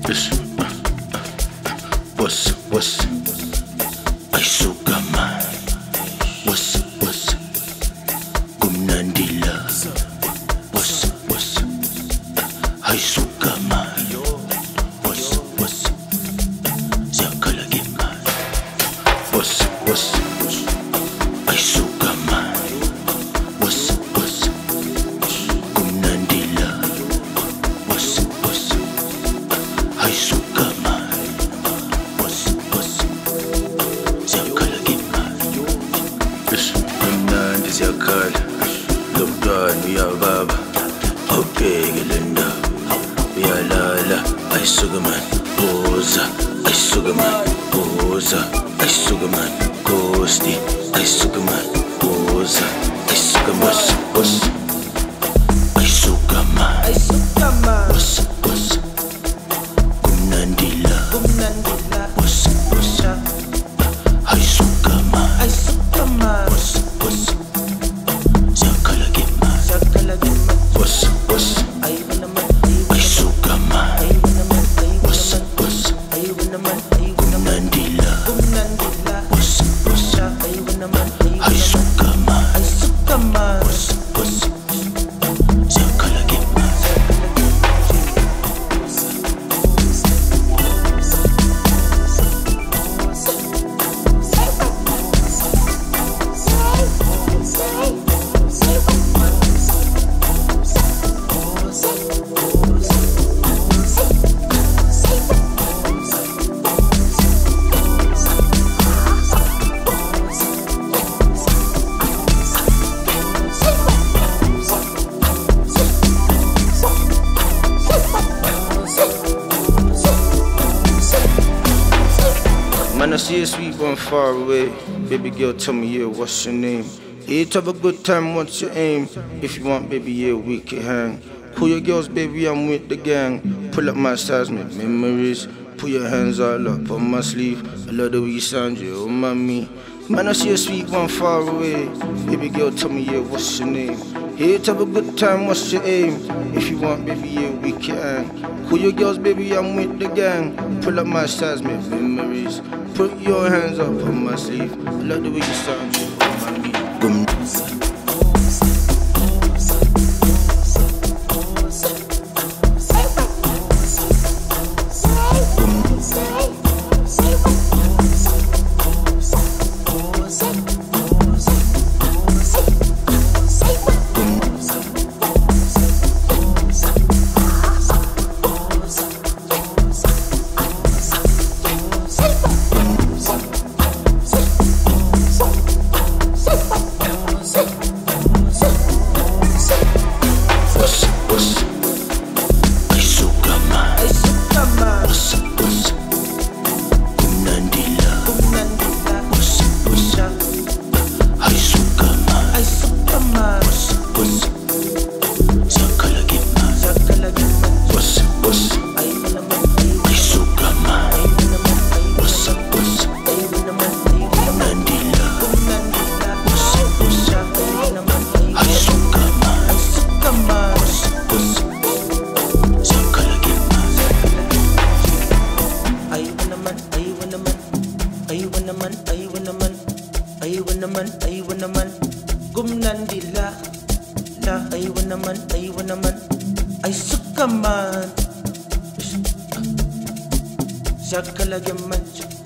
What's ay suka man. What's kumnandila. What's ay suka man. What's zakalagi man. What's ay suka man. What's kumnandila. What's ay suka man. Mnandi siyakhala lo mntwana uyababa awubheke le ndawo uyalala ayisuke mani boza ayisuke mani boza ayisuke mani ghosti ayisuke mani boza ayisuke mani ayisuka mani kumnandila ayisuka mani Man, I see a sweet one far away. Baby girl, tell me, yeah, what's your name? Each have a good time, what's your aim? If you want, baby, yeah, we can hang. Pull your girls, baby, I'm with the gang. Pull up my size, make memories. Put your hands all up on my sleeve. I love the way you sound, yeah, oh, mommy. Man, I see a sweet one far away. Baby girl, tell me, yeah, what's your name? Here to have a good time, what's your aim? If you want, baby, yeah, we can. Pull your girls, baby, I'm with the gang. Pull up my size, make memories. Put your hands up on my sleeve. I love the way you sound, yeah, oh, mommy. Gumnandila, la aywan naman, ay suka man. Siya kalagyan man.